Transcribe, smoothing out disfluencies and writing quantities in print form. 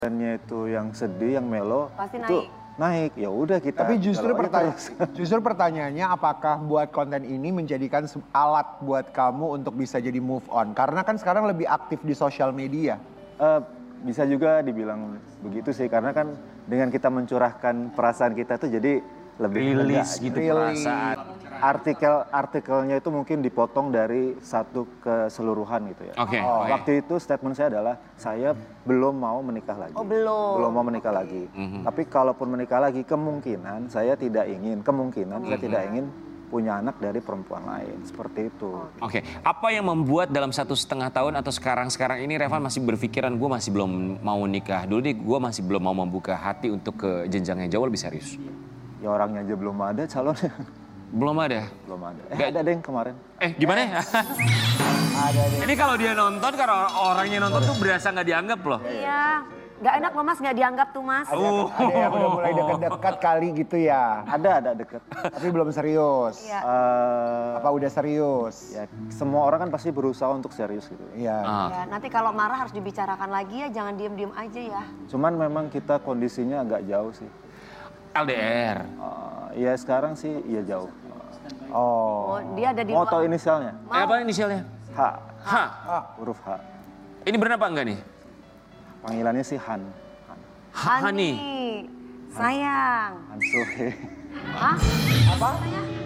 kontennya itu yang sedih, yang melo, Pasti itu naik. Ya udah kita. Tapi justru galau aja justru pertanyaannya apakah buat konten ini menjadikan alat buat kamu untuk bisa jadi move on? Karena kan sekarang lebih aktif di sosial media. Bisa juga dibilang begitu sih, karena kan dengan kita mencurahkan perasaan kita tuh jadi lebih Rilis lega gitu aja. perasaan. Artikelnya itu mungkin dipotong dari satu keseluruhan gitu ya. Oke. Waktu itu statement saya adalah saya belum mau menikah lagi. Oh, belum. Belum mau menikah lagi. Tapi kalaupun menikah lagi kemungkinan saya tidak ingin punya anak dari perempuan lain, seperti itu. Oke, apa yang membuat dalam 1,5 tahun atau sekarang ini Revan masih berpikiran gue masih belum mau nikah dulu deh, gue masih belum mau membuka hati untuk ke jenjang yang jauh lebih serius? Ya orangnya aja belum ada calonnya. Belum ada? Belum ada. Nggak- Ada deh yang kemarin. Gimana ya? Ada deh. Ini kalau dia nonton, karena orangnya nonton tuh berasa nggak dianggap loh. Iya. Gak enak loh mas, gak dianggap tuh mas. Ada yang udah mulai deket-deket kali gitu ya. Ada deket. Tapi belum serius. Iya. Apa udah serius? Ya semua orang kan pasti berusaha untuk serius gitu. Iya. Ya, nanti kalau marah harus dibicarakan lagi ya, jangan diem-diem aja ya. Cuman memang kita kondisinya agak jauh sih. LDR. Ya sekarang sih ya jauh. Oh. Oh, dia ada di Mau luar. tahu inisialnya? Apa inisialnya? H. H. Huruf H. Ini benar apa enggak nih? Panggilannya sih Han. Hani. Sayang. Han Sohe. Hah? Apa? Sayang.